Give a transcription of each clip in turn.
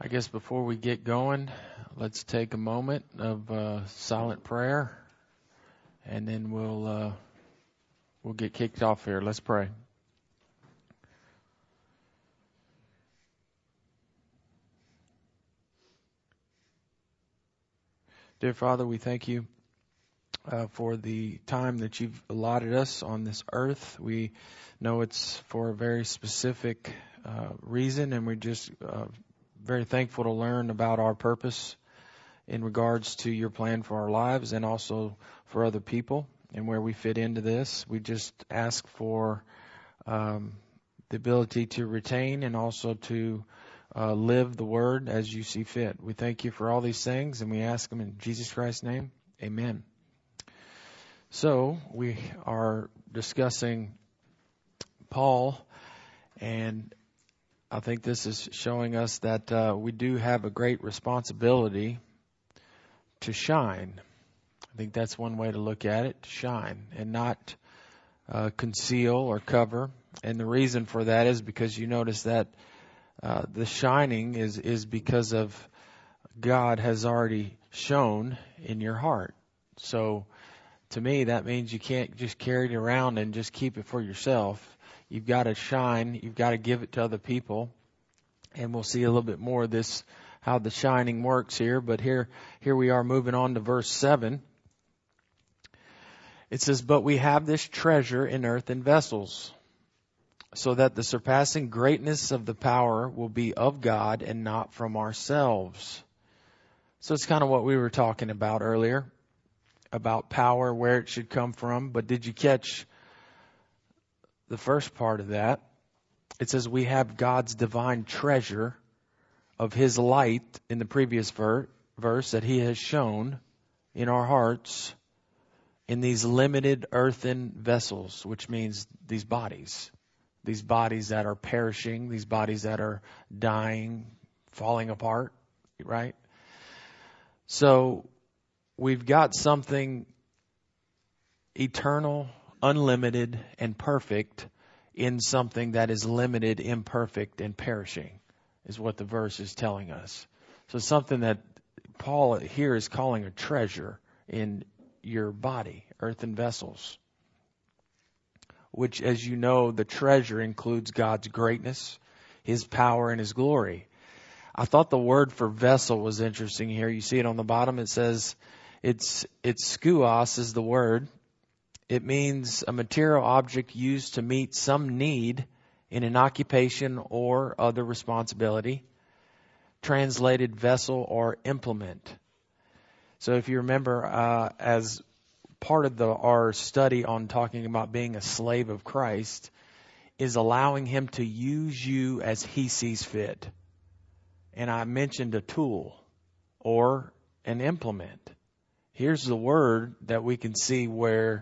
I guess before we get going, let's take a moment of silent prayer, and then we'll get kicked off here. Let's pray. Dear Father, we thank you for the time that you've allotted us on this earth. We know it's for a very specific reason, and we're just very thankful to learn about our purpose in regards to your plan for our lives and also for other people and where we fit into this. We just ask for the ability to retain and also to live the word as you see fit. We thank you for all these things, and we ask them in Jesus Christ's name. Amen. So we are discussing Paul, and I think this is showing us that we do have a great responsibility to shine. I think that's one way to look at it, to shine and not conceal or cover. And the reason for that is because you notice that the shining is because of God has already shone in your heart. So to me, that means you can't just carry it around and just keep it for yourself. You've got to shine. You've got to give it to other people. And we'll see a little bit more of this, how the shining works here. But here we are moving on to verse 7. It says, "But we have this treasure in earthen vessels, so that the surpassing greatness of the power will be of God and not from ourselves." So it's kind of what we were talking about earlier, about power, where it should come from. But did you catch the first part of that? It says we have God's divine treasure of His light in the previous verse that He has shown in our hearts in these limited earthen vessels, which means these bodies that are perishing, these bodies that are dying, falling apart, right? So we've got something eternal, unlimited, and perfect in something that is limited, imperfect, and perishing, is what the verse is telling us. So something that Paul here is calling a treasure in your body, earthen vessels, which, as you know, the treasure includes God's greatness, His power, and His glory. I thought the word for vessel was interesting here. You see it on the bottom. It says it's skuos is the word. It means a material object used to meet some need in an occupation or other responsibility. Translated vessel or implement. So if you remember, as part of our study on talking about being a slave of Christ, is allowing Him to use you as He sees fit. And I mentioned a tool or an implement. Here's the word that we can see where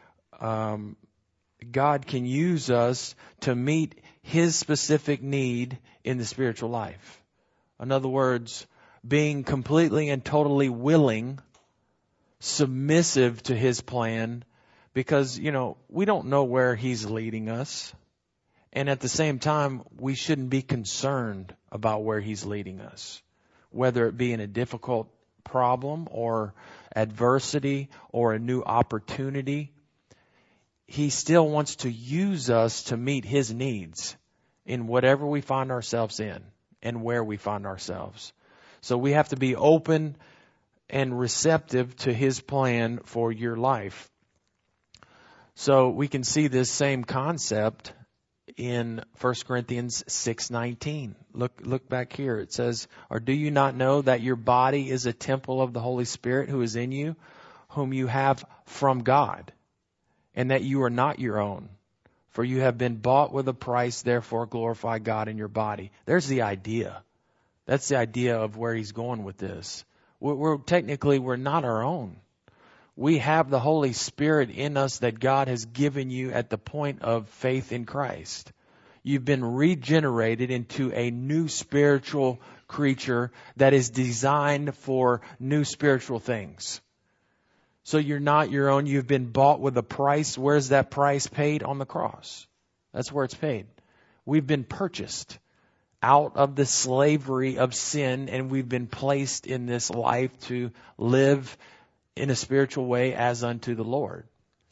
God can use us to meet His specific need in the spiritual life. In other words, being completely and totally willing, submissive to His plan, because, we don't know where He's leading us. And at the same time, we shouldn't be concerned about where He's leading us, whether it be in a difficult problem or adversity or a new opportunity. He still wants to use us to meet His needs in whatever we find ourselves in and where we find ourselves. So we have to be open and receptive to His plan for your life. So we can see this same concept in 1 Corinthians 6:19. Look back here. It says, "Or do you not know that your body is a temple of the Holy Spirit who is in you, whom you have from God, and that you are not your own? For you have been bought with a price, therefore glorify God in your body." There's the idea. That's the idea of where he's going with this. We're not our own. We have the Holy Spirit in us that God has given you at the point of faith in Christ. You've been regenerated into a new spiritual creature that is designed for new spiritual things. So you're not your own. You've been bought with a price. Where's that price paid? On the cross. That's where it's paid. We've been purchased out of the slavery of sin, and we've been placed in this life to live in a spiritual way as unto the Lord.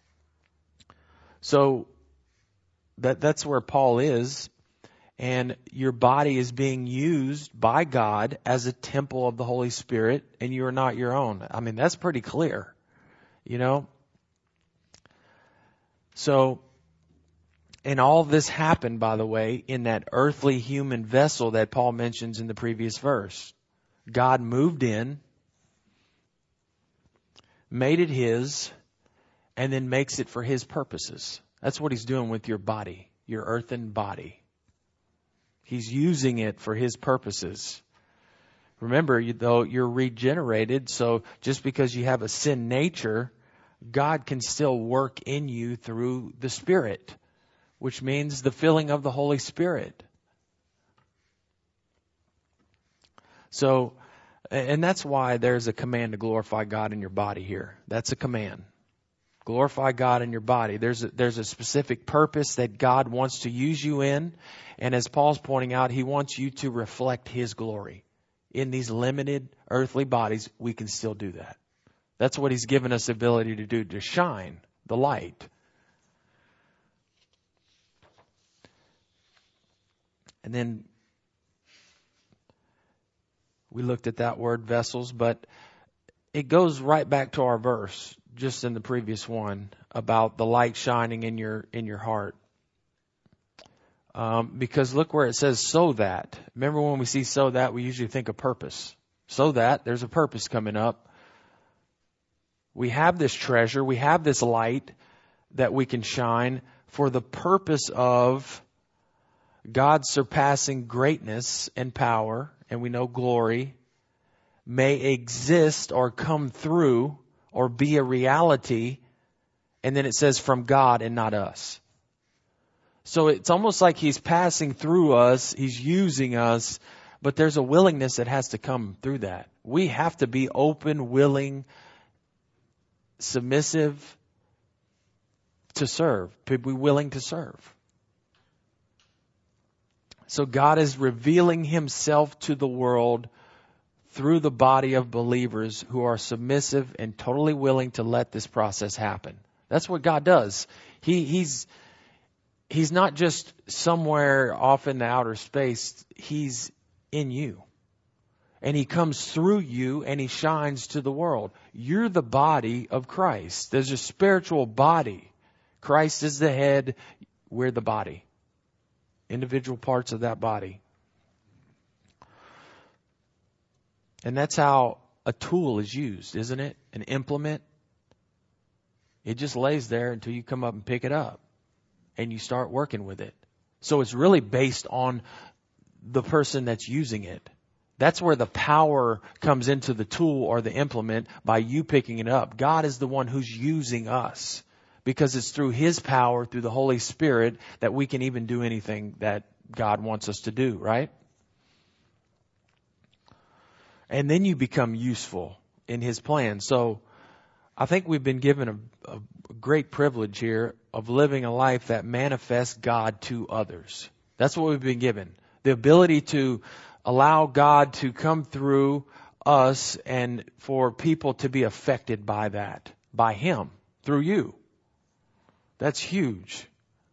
So that's where Paul is, and your body is being used by God as a temple of the Holy Spirit, and you are not your own. I mean, that's pretty clear, you know. So, and all this happened, by the way, in that earthly human vessel that Paul mentions in the previous verse. God moved in, made it his, and then makes it for his purposes. That's what he's doing with your body, your earthen body. He's using it for his purposes. Remember, though, you're regenerated, so just because you have a sin nature, God can still work in you through the Spirit, which means the filling of the Holy Spirit. So, and that's why there's a command to glorify God in your body here. That's a command. Glorify God in your body. There's a specific purpose that God wants to use you in. And as Paul's pointing out, he wants you to reflect his glory. In these limited earthly bodies, we can still do that. That's what he's given us the ability to do, to shine the light. And then we looked at that word vessels, but it goes right back to our verse just in the previous one about the light shining in your heart. Because look where it says so that. Remember when we see so that, we usually think of purpose. So that there's a purpose coming up. We have this treasure, we have this light that we can shine for the purpose of God's surpassing greatness and power, and we know glory, may exist or come through or be a reality, and then it says from God and not us. So it's almost like he's passing through us, he's using us, but there's a willingness that has to come through that. We have to be open, willing, submissive to serve, to be willing to serve. So God is revealing himself to the world through the body of believers who are submissive and totally willing to let this process happen. That's what God does. He's not just somewhere off in the outer space. He's in you. And he comes through you and he shines to the world. You're the body of Christ. There's a spiritual body. Christ is the head. We're the body. Individual parts of that body. And that's how a tool is used, isn't it? An implement. It just lays there until you come up and pick it up. And you start working with it. So it's really based on the person that's using it. That's where the power comes into the tool or the implement by you picking it up. God is the one who's using us because it's through his power, through the Holy Spirit, that we can even do anything that God wants us to do, right? And then you become useful in his plan. So I think we've been given a great privilege here of living a life that manifests God to others. That's what we've been given. The ability to allow God to come through us and for people to be affected by that, by him, through you. That's huge.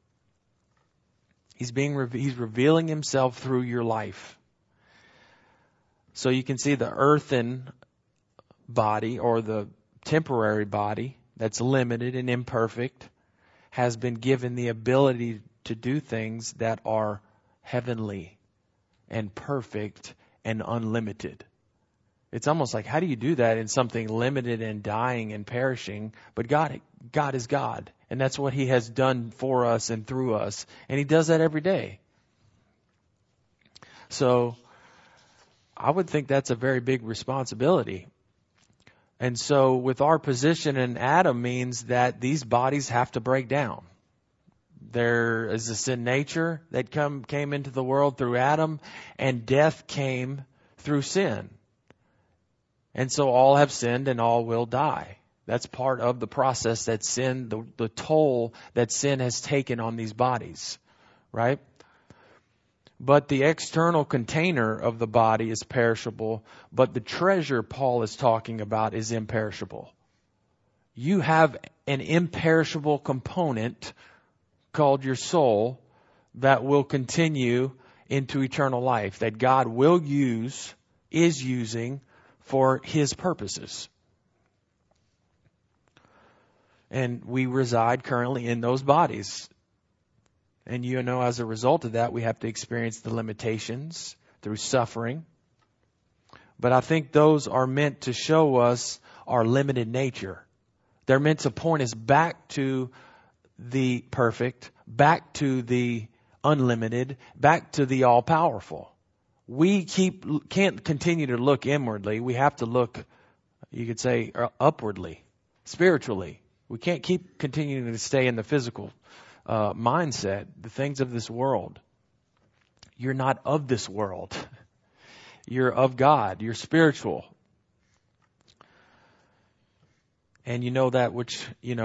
He's revealing himself through your life. So you can see the earthen body or the temporary body that's limited and imperfect has been given the ability to do things that are heavenly and perfect and unlimited. It's almost like, how do you do that in something limited and dying and perishing? But God is God. And that's what he has done for us and through us. And he does that every day. So I would think that's a very big responsibility. And so with our position in Adam means that these bodies have to break down. There is a sin nature that came into the world through Adam, and death came through sin. And so all have sinned and all will die. That's part of the process that sin, the toll that sin has taken on these bodies, right? But the external container of the body is perishable, but the treasure Paul is talking about is imperishable. You have an imperishable component called your soul that will continue into eternal life, that God will use, is using for His purposes. And we reside currently in those bodies. And as a result of that, we have to experience the limitations through suffering. But I think those are meant to show us our limited nature. They're meant to point us back to the perfect, back to the unlimited, back to the all-powerful. We can't continue to look inwardly. We have to look, you could say, upwardly, spiritually. We can't keep continuing to stay in the physical mindset, the things of this world. You're not of this world. You're of God. You're spiritual. And you know that which,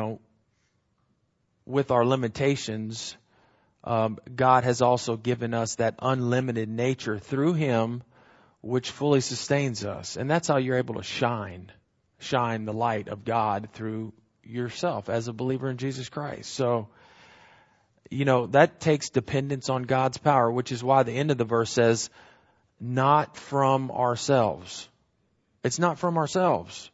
with our limitations, God has also given us that unlimited nature through Him, which fully sustains us. And that's how you're able to shine the light of God through yourself as a believer in Jesus Christ. So, that takes dependence on God's power, which is why the end of the verse says, not from ourselves. It's not from ourselves.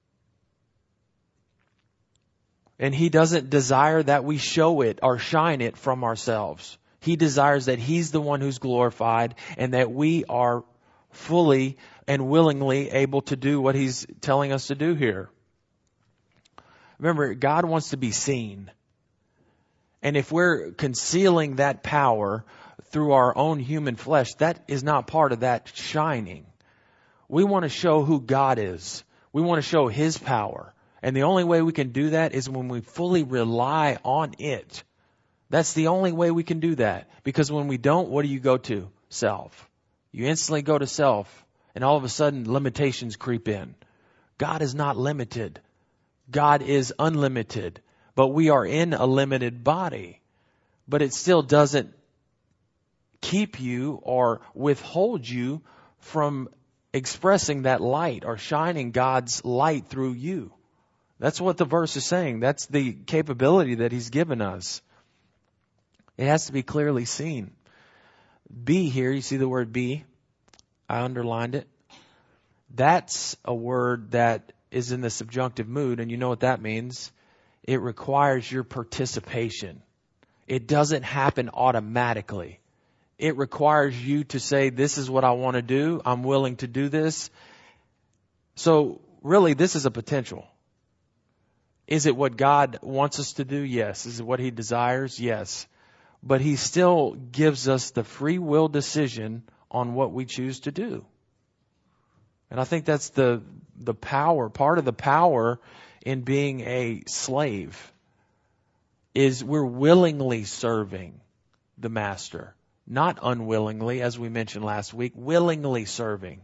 And He doesn't desire that we show it or shine it from ourselves. He desires that He's the one who's glorified and that we are fully and willingly able to do what He's telling us to do here. Remember, God wants to be seen. And if we're concealing that power through our own human flesh, that is not part of that shining. We want to show who God is. We want to show His power. And the only way we can do that is when we fully rely on it. That's the only way we can do that. Because when we don't, what do you go to? Self. You instantly go to self. And all of a sudden, limitations creep in. God is not limited. God is unlimited. But we are in a limited body. But it still doesn't keep you or withhold you from expressing that light or shining God's light through you. That's what the verse is saying. That's the capability that He's given us. It has to be clearly seen. Be here, you see the word be? I underlined it. That's a word that is in the subjunctive mood, and you know what that means. It requires your participation. It doesn't happen automatically. It requires you to say, this is what I want to do. I'm willing to do this. So really, this is a potential. Is it what God wants us to do? Yes. Is it what He desires? Yes. But He still gives us the free will decision on what we choose to do. And I think that's the power, part of the power in being a slave is we're willingly serving the master. Not unwillingly, as we mentioned last week, willingly serving.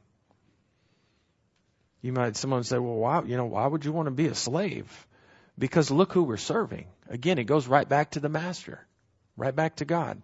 Someone say, well, why would you want to be a slave? Because look who we're serving. Again, it goes right back to the master, right back to God.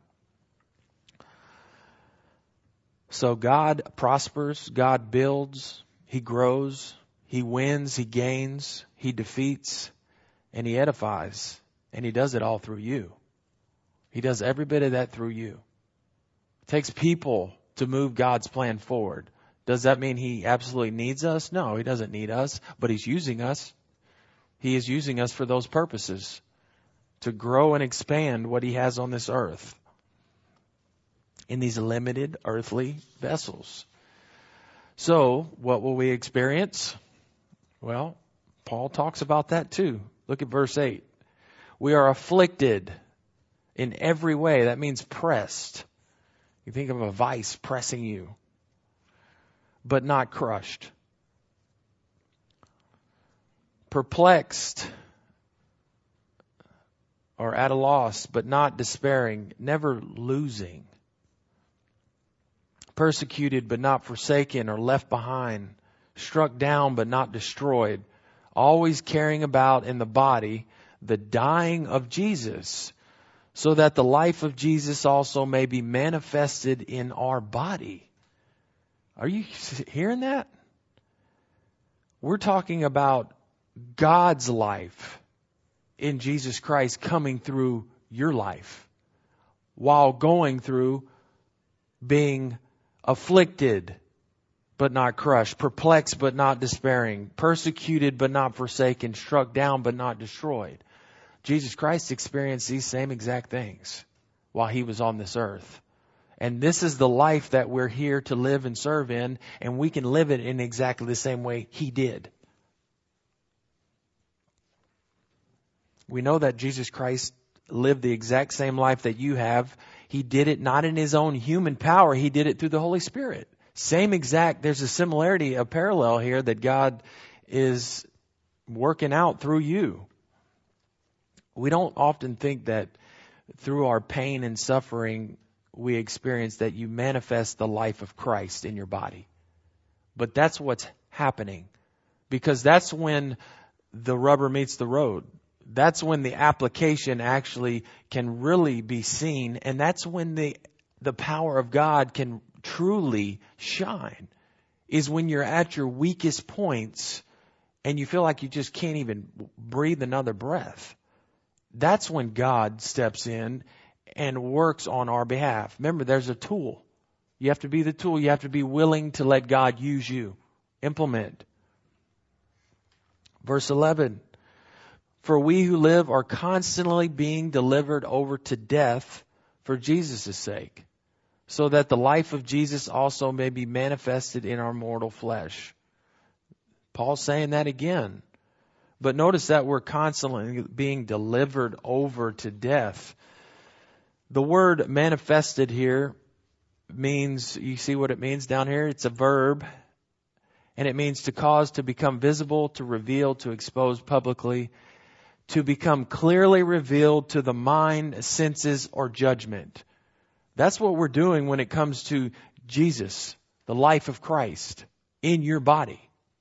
So God prospers, God builds, He grows, He wins, He gains, He defeats, and He edifies. And He does it all through you. He does every bit of that through you. It takes people to move God's plan forward. Does that mean He absolutely needs us? No, He doesn't need us, but He's using us. He is using us for those purposes, to grow and expand what He has on this earth in these limited earthly vessels. So, what will we experience? Well, Paul talks about that too. Look at verse 8. We are afflicted in every way. That means pressed. You think of a vice pressing you, but not crushed. Perplexed or at a loss, but not despairing, never losing. Persecuted, but not forsaken or left behind. Struck down, but not destroyed. Always carrying about in the body the dying of Jesus, so that the life of Jesus also may be manifested in our body. Are you hearing that? We're talking about God's life in Jesus Christ coming through your life while going through being afflicted but not crushed, perplexed but not despairing, persecuted but not forsaken, struck down but not destroyed. Jesus Christ experienced these same exact things while he was on this earth. And this is the life that we're here to live and serve in, and we can live it in exactly the same way he did. We know that Jesus Christ lived the exact same life that you have. He did it not in his own human power. He did it through the Holy Spirit. Same exact, there's a similarity, a parallel here that God is working out through you. We don't often think that through our pain and suffering, we experience that you manifest the life of Christ in your body. But that's what's happening, because that's when the rubber meets the road. That's when the application actually can really be seen, and that's when the power of God can truly shine, is when you're at your weakest points and you feel like you just can't even breathe another breath. That's when God steps in and works on our behalf. Remember, there's a tool. You have to be the tool. You have to be willing to let God use you. Implement. Verse 11. For we who live are constantly being delivered over to death for Jesus' sake, so that the life of Jesus also may be manifested in our mortal flesh. Paul's saying that again. But notice that we're constantly being delivered over to death. The word manifested here means, you see what it means down here? It's a verb. And it means to cause to become visible, to reveal, to expose publicly, to become clearly revealed to the mind, senses, or judgment. That's what we're doing when it comes to Jesus, the life of Christ in your body.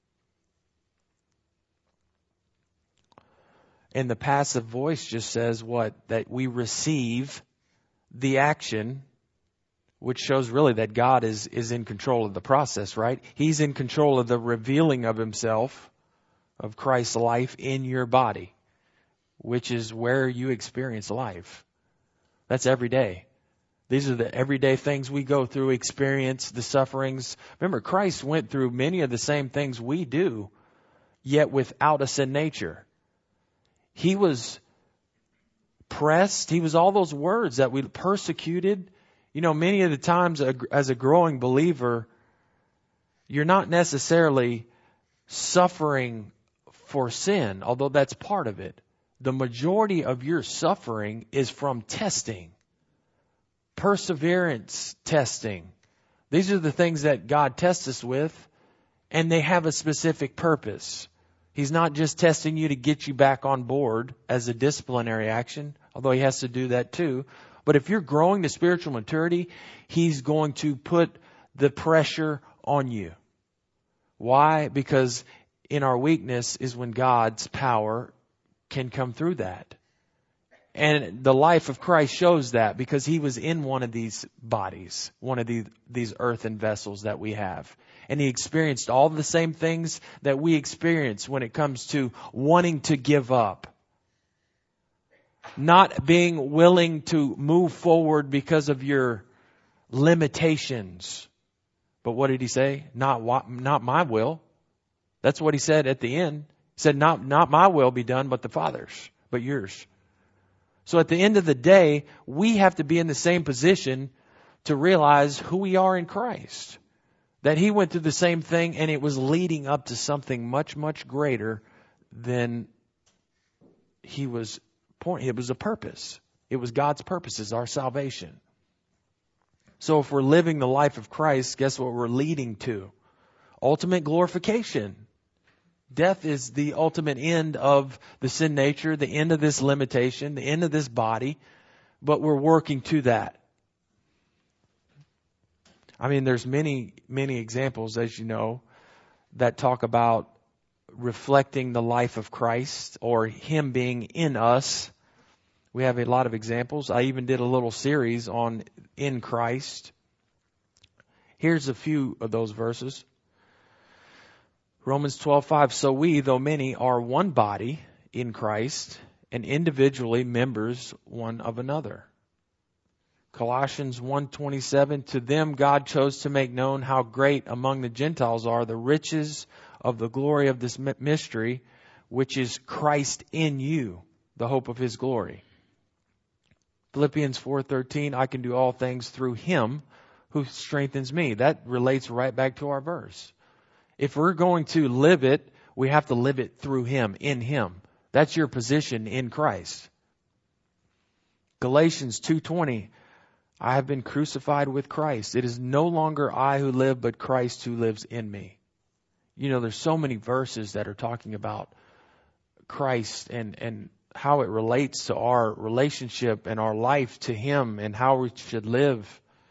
And the passive voice just says what? That we receive the action, which shows really that God is in control of the process, right? He's in control of the revealing of himself, of Christ's life in your body, which is where you experience life. That's every day. These are the everyday things we go through, experience the sufferings. Remember, Christ went through many of the same things we do, yet without a sin nature. He was pressed. He was all those words that we persecuted. You know, many of the times as a growing believer, you're not necessarily suffering for sin, although that's part of it. The majority of your suffering is from testing, perseverance testing. These are the things that God tests us with, and they have a specific purpose. He's not just testing you to get you back on board as a disciplinary action, although he has to do that too. But if you're growing to spiritual maturity, he's going to put the pressure on you. Why? Because in our weakness is when God's power can come through that. And the life of Christ shows that, because he was in one of these bodies, one of these earthen vessels that we have. And he experienced all the same things that we experience when it comes to wanting to give up. Not being willing to move forward because of your limitations. But what did he say? Not my will. That's what he said at the end. He said, not my will be done, but the Father's, but yours. So at the end of the day, we have to be in the same position to realize who we are in Christ. That he went through the same thing, and it was leading up to something much, much greater than he was pointing. It was a purpose. It was God's purposes, our salvation. So if we're living the life of Christ, guess what we're leading to? Ultimate glorification. Death is the ultimate end of the sin nature, the end of this limitation, the end of this body, but we're working to that. I mean, there's many, many examples, as you know, that talk about reflecting the life of Christ or him being in us. We have a lot of examples. I even did a little series on in Christ. Here's a few of those verses. Romans 12:5. So we, though many, are one body in Christ and individually members one of another. Colossians 1:27. To them God chose to make known how great among the Gentiles are the riches of the glory of this mystery, which is Christ in you, the hope of His glory. Philippians 4:13, I can do all things through Him who strengthens me. That relates right back to our verse. If we're going to live it, we have to live it through Him, in Him. That's your position in Christ. Galatians 2:20, I have been crucified with Christ. It is no longer I who live, but Christ who lives in me. You know, there's so many verses that are talking about Christ and how it relates to our relationship and our life to Him and how we should live.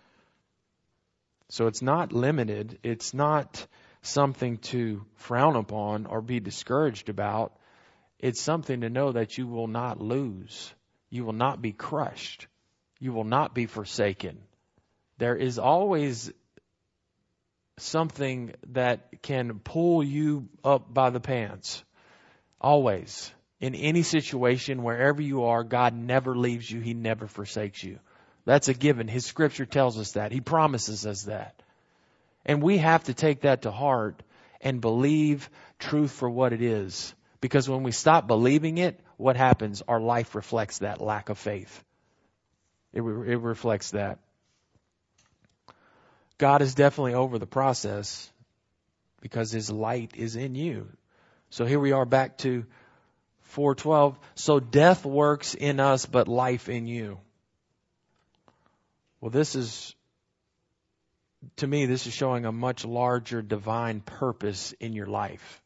So it's not limited. It's not something to frown upon or be discouraged about. It's something to know that you will not lose. You will not be crushed. You will not be forsaken. There is always something that can pull you up by the pants. Always. In any situation, wherever you are, God never leaves you. He never forsakes you. That's a given. His scripture tells us that. He promises us that. And we have to take that to heart and believe truth for what it is. Because when we stop believing it, what happens? Our life reflects that lack of faith. It reflects that. God is definitely over the process because His light is in you. So here we are back to 4:12. So death works in us, but life in you. Well, to me, this is showing a much larger divine purpose in your life.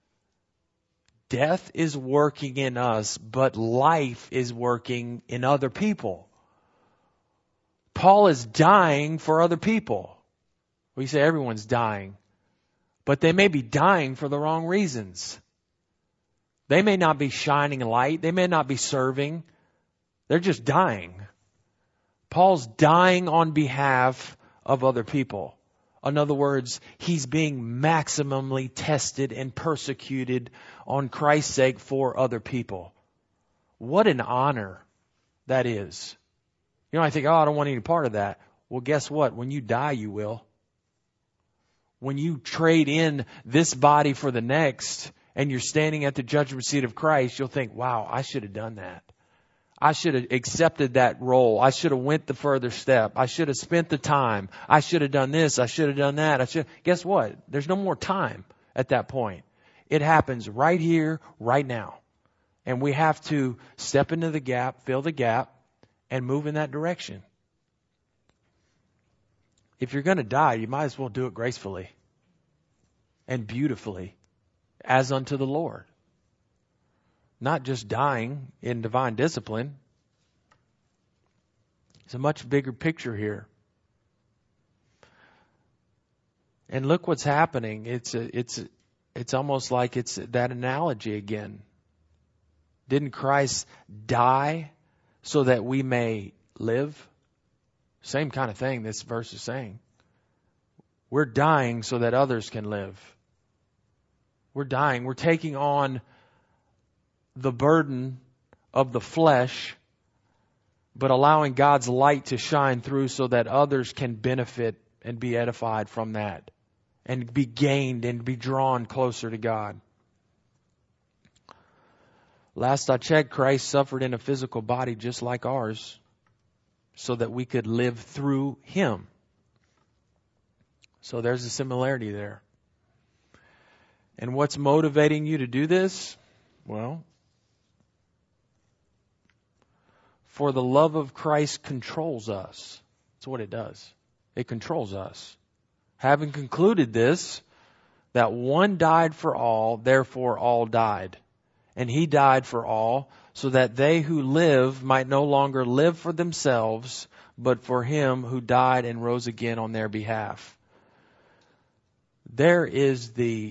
Death is working in us, but life is working in other people. Paul is dying for other people. We say everyone's dying, but they may be dying for the wrong reasons. They may not be shining light. They may not be serving. They're just dying. Paul's dying on behalf of other people. In other words, he's being maximally tested and persecuted on Christ's sake for other people. What an honor that is. You know, I think, I don't want any part of that. Well, guess what? When you die, you will. When you trade in this body for the next, and you're standing at the judgment seat of Christ, you'll think, wow, I should have done that. I should have accepted that role. I should have went the further step. I should have spent the time. I should have done this. I should have done that. Guess what? There's no more time at that point. It happens right here, right now. And we have to step into the gap, fill the gap, and move in that direction. If you're going to die, you might as well do it gracefully and beautifully as unto the Lord. Not just dying in divine discipline. It's a much bigger picture here. And look what's happening. It's almost like it's that analogy again. Didn't Christ die so that we may live? Same kind of thing this verse is saying. We're dying so that others can live. We're dying. We're taking on the burden of the flesh, but allowing God's light to shine through so that others can benefit and be edified from that and be gained and be drawn closer to God. Last I checked, Christ suffered in a physical body just like ours so that we could live through Him. So there's a similarity there. And what's motivating you to do this? Well, for the love of Christ controls us. That's what it does. It controls us. Having concluded this, that one died for all, therefore all died. And He died for all, so that they who live might no longer live for themselves, but for Him who died and rose again on their behalf. There is the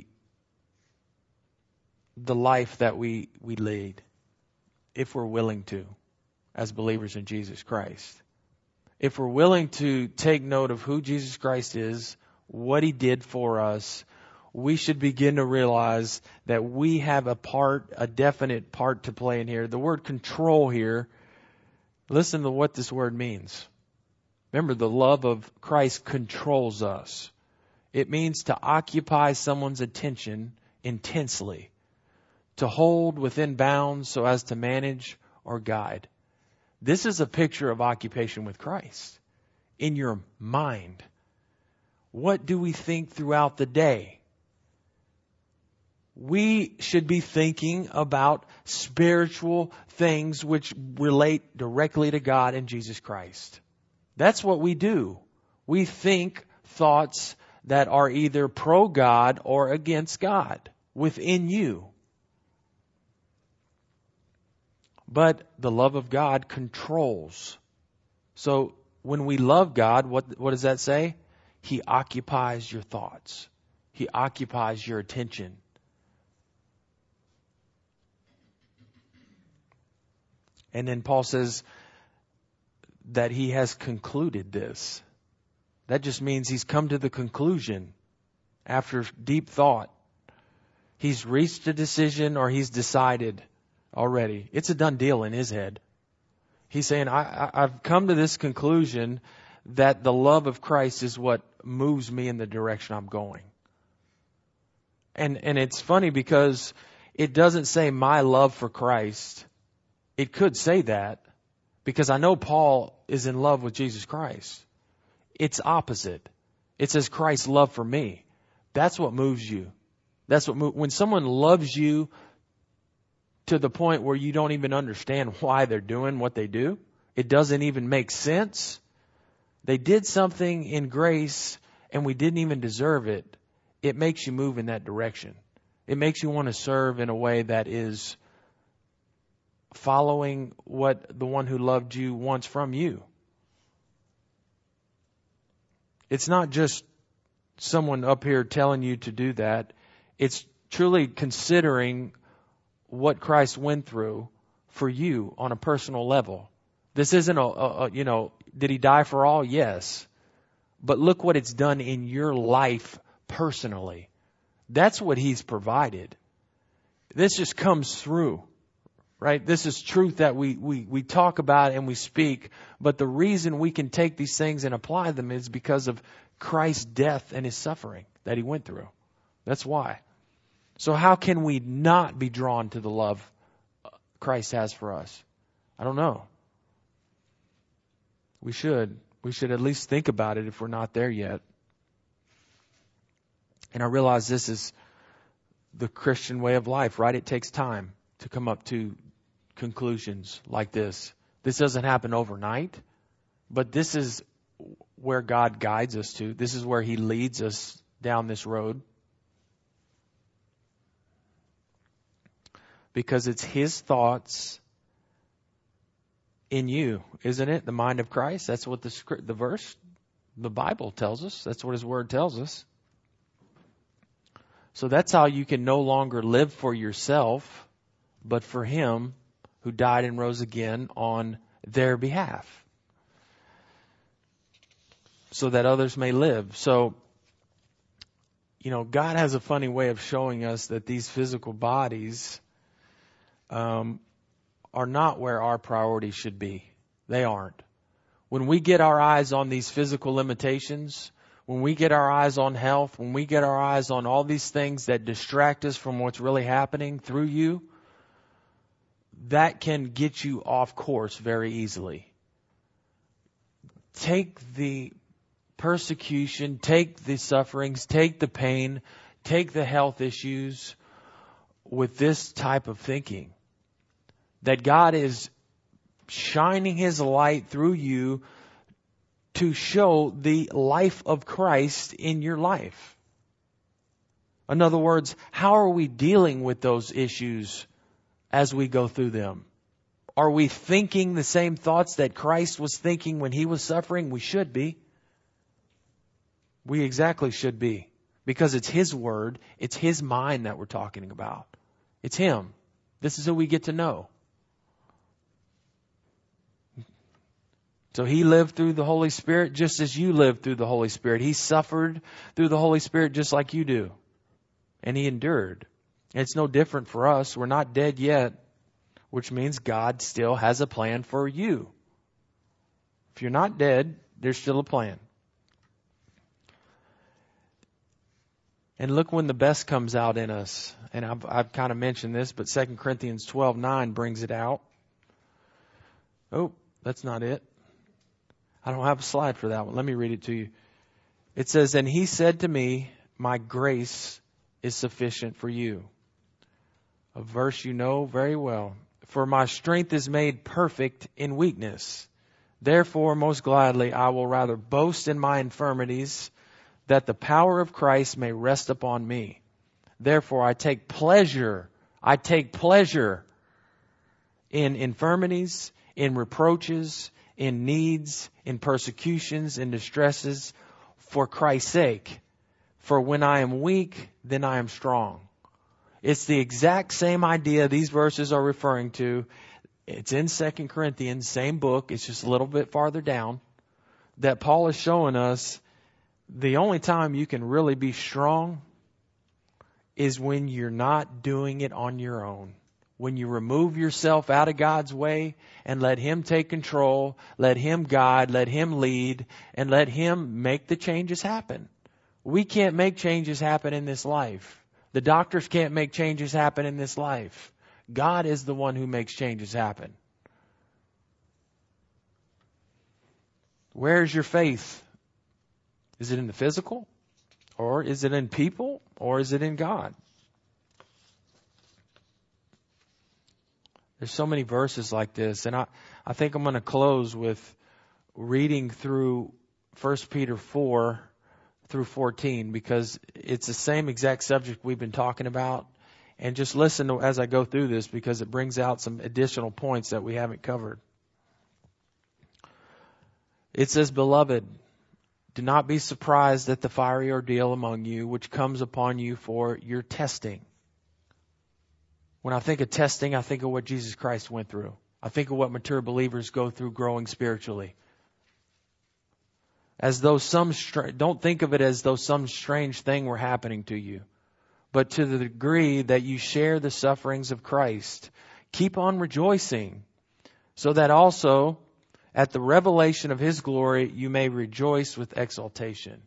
life that we lead, if we're willing to. as believers in Jesus Christ. If we're willing to take note of who Jesus Christ is, what He did for us, we should begin to realize that we have a definite part to play in here. The word control here, listen to what this word means. Remember, the love of Christ controls us. It means to occupy someone's attention intensely, to hold within bounds so as to manage or guide. This is a picture of occupation with Christ. In your mind, what do we think throughout the day? We should be thinking about spiritual things which relate directly to God and Jesus Christ. That's what we do. We think thoughts that are either pro-God or against God within you. But the love of God controls. So when we love God, what does that say? He occupies your thoughts. He occupies your attention. And then Paul says that he has concluded this. That just means he's come to the conclusion after deep thought. He's reached a decision or he's decided already. It's a done deal in his head. He's saying, I've come to this conclusion that the love of Christ is what moves me in the direction I'm going. And it's funny because it doesn't say my love for Christ. It could say that because I know Paul is in love with Jesus Christ. It's opposite. It says Christ's love for me. That's what moves you. That's what when someone loves you to the point where you don't even understand why they're doing what they do. It doesn't even make sense. They did something in grace and we didn't even deserve it. It makes you move in that direction. It makes you want to serve in a way that is following what the one who loved you wants from you. It's not just someone up here telling you to do that. It's truly considering what Christ went through for you on a personal level. This isn't did He die for all? Yes. But look what it's done in your life personally. That's what He's provided. This just comes through. Right? This is truth that we talk about and we speak, but the reason we can take these things and apply them is because of Christ's death and His suffering that He went through. That's why. So how can we not be drawn to the love Christ has for us? I don't know. We should. We should at least think about it if we're not there yet. And I realize this is the Christian way of life, right? It takes time to come up to conclusions like this. This doesn't happen overnight, but this is where God guides us to. This is where He leads us down this road. Because it's His thoughts in you, isn't it? The mind of Christ. That's what the Bible tells us. That's what His Word tells us. So that's how you can no longer live for yourself, but for Him who died and rose again on their behalf, so that others may live. So, God has a funny way of showing us that these physical bodies are not where our priorities should be. They aren't. When we get our eyes on these physical limitations, when we get our eyes on health, when we get our eyes on all these things that distract us from what's really happening through you, that can get you off course very easily. Take the persecution, take the sufferings, take the pain, take the health issues with this type of thinking. That God is shining His light through you to show the life of Christ in your life. In other words, how are we dealing with those issues as we go through them? Are we thinking the same thoughts that Christ was thinking when He was suffering? We should be. We exactly should be. Because it's His Word. It's His mind that we're talking about. It's Him. This is who we get to know. So He lived through the Holy Spirit just as you lived through the Holy Spirit. He suffered through the Holy Spirit just like you do. And He endured. And it's no different for us. We're not dead yet, which means God still has a plan for you. If you're not dead, there's still a plan. And look when the best comes out in us. And I've kind of mentioned this, but 2 Corinthians 12:9 brings it out. Oh, that's not it. I don't have a slide for that one. Let me read it to you. It says, "And He said to me, my grace is sufficient for you." A verse you know very well. "For my strength is made perfect in weakness. Therefore, most gladly, I will rather boast in my infirmities, that the power of Christ may rest upon me. Therefore, I take pleasure in infirmities, in reproaches, in needs, in persecutions, in distresses, for Christ's sake. For when I am weak, then I am strong." It's the exact same idea these verses are referring to. It's in 2 Corinthians, same book. It's just a little bit farther down. That Paul is showing us the only time you can really be strong is when you're not doing it on your own. When you remove yourself out of God's way and let Him take control, let Him guide, let Him lead, and let Him make the changes happen. We can't make changes happen in this life. The doctors can't make changes happen in this life. God is the one who makes changes happen. Where is your faith? Is it in the physical? Or is it in people? Or is it in God? There's so many verses like this. And I think I'm going to close with reading through 1 Peter 4 through 14, because it's the same exact subject we've been talking about. And just listen as I go through this, because it brings out some additional points that we haven't covered. It says, "Beloved, do not be surprised at the fiery ordeal among you, which comes upon you for your testing." When I think of testing, I think of what Jesus Christ went through. I think of what mature believers go through growing spiritually. As though don't think of it as though some strange thing were happening to you, but to the degree that you share the sufferings of Christ, keep on rejoicing, so that also at the revelation of His glory you may rejoice with exultation.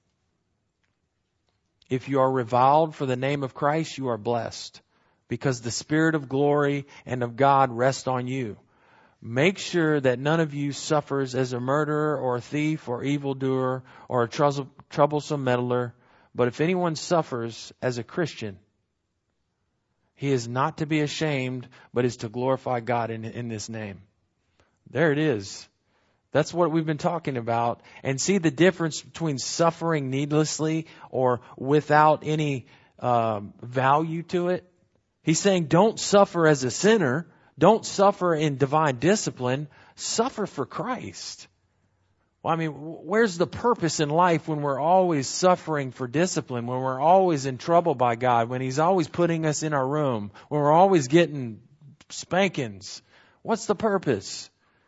If you are reviled for the name of Christ, you are blessed, because the Spirit of glory and of God rests on you. Make sure that none of you suffers as a murderer or a thief or evildoer or a troublesome meddler. But if anyone suffers as a Christian, he is not to be ashamed, but is to glorify God in this name. There it is. That's what we've been talking about. And see the difference between suffering needlessly or without any value to it. He's saying don't suffer as a sinner. Don't suffer in divine discipline. Suffer for Christ. Well, I mean, where's the purpose in life when we're always suffering for discipline, when we're always in trouble by God, when He's always putting us in our room, when we're always getting spankings? What's the purpose?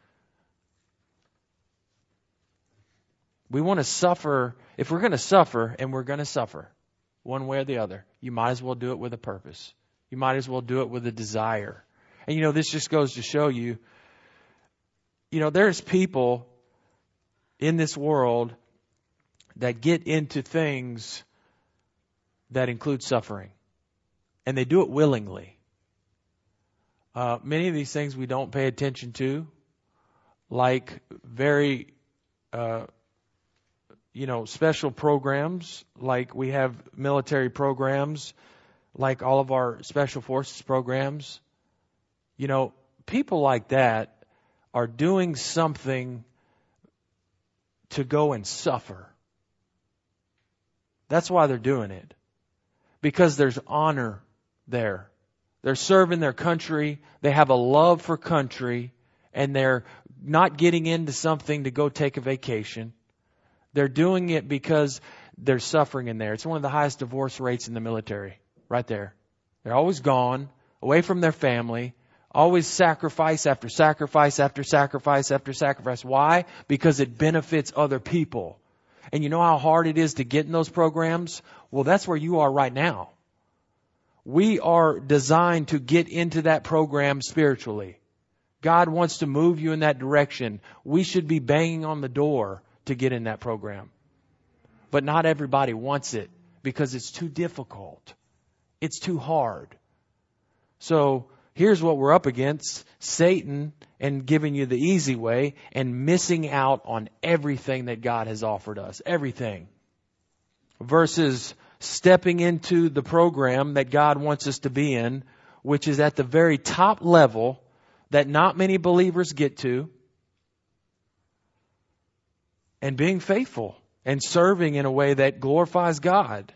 We want to suffer. If we're going to suffer, and we're going to suffer one way or the other, you might as well do it with a purpose. You might as well do it with a desire. And this just goes to show you, there's people in this world that get into things that include suffering. And they do it willingly. Many of these things we don't pay attention to, like very, special programs, like we have military programs, like all of our special forces programs. People like that are doing something to go and suffer. That's why they're doing it. Because there's honor there. They're serving their country. They have a love for country. And they're not getting into something to go take a vacation. They're doing it because there's suffering in there. It's one of the highest divorce rates in the military. Right there. They're always gone, away from their family. Always sacrifice after sacrifice after sacrifice after sacrifice. Why? Because it benefits other people. And you know how hard it is to get in those programs? Well, that's where you are right now. We are designed to get into that program spiritually. God wants to move you in that direction. We should be banging on the door to get in that program. But not everybody wants it because it's too difficult. It's too hard. So here's what we're up against. Satan and giving you the easy way and missing out on everything that God has offered us. Everything. Versus stepping into the program that God wants us to be in, which is at the very top level that not many believers get to, and being faithful and serving in a way that glorifies God.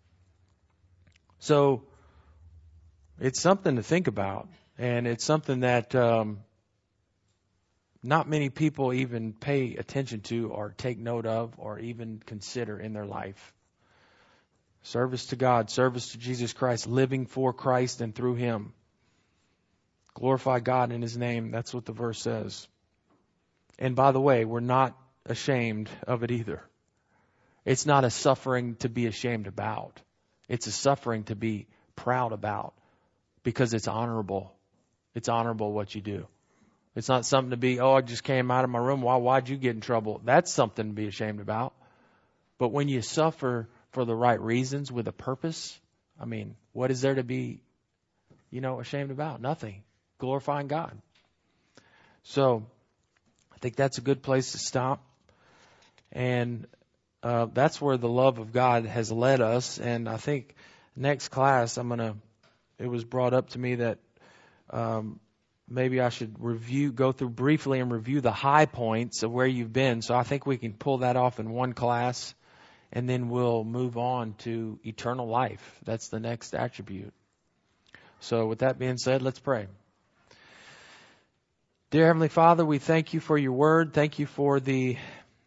So it's something to think about, and it's something that not many people even pay attention to or take note of or even consider in their life. Service to God, service to Jesus Christ, living for Christ and through Him. Glorify God in His name. That's what the verse says. And by the way, we're not ashamed of it either. It's not a suffering to be ashamed about. It's a suffering to be proud about because it's honorable. It's honorable what you do. It's not something to be, I just came out of my room. Why'd you get in trouble? That's something to be ashamed about. But when you suffer for the right reasons with a purpose, what is there to be, ashamed about? Nothing. Glorifying God. So I think that's a good place to stop. And that's where the love of God has led us. And I think next class, it was brought up to me that maybe I should go through briefly and review the high points of where you've been. So I think we can pull that off in one class, and then we'll move on to eternal life. That's the next attribute. So with that being said, let's pray. Dear Heavenly Father, we thank you for your word. Thank you for the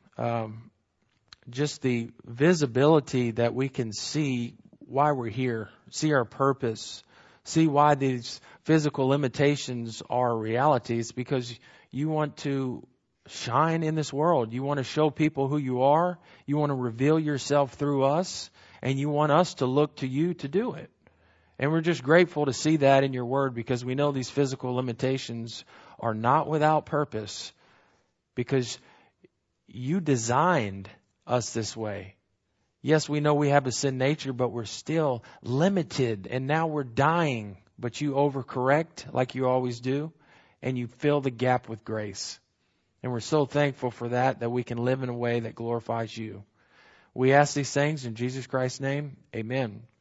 just the visibility that we can see why we're here, see our purpose, see why these physical limitations are realities, because you want to shine in this world. You want to show people who you are. You want to reveal yourself through us, and you want us to look to you to do it. And we're just grateful to see that in your word, because we know these physical limitations are not without purpose, because you designed us this way. Yes, we know we have a sin nature, but we're still limited, and now we're dying. But you overcorrect like you always do, and you fill the gap with grace. And we're so thankful for that we can live in a way that glorifies you. We ask these things in Jesus Christ's name. Amen.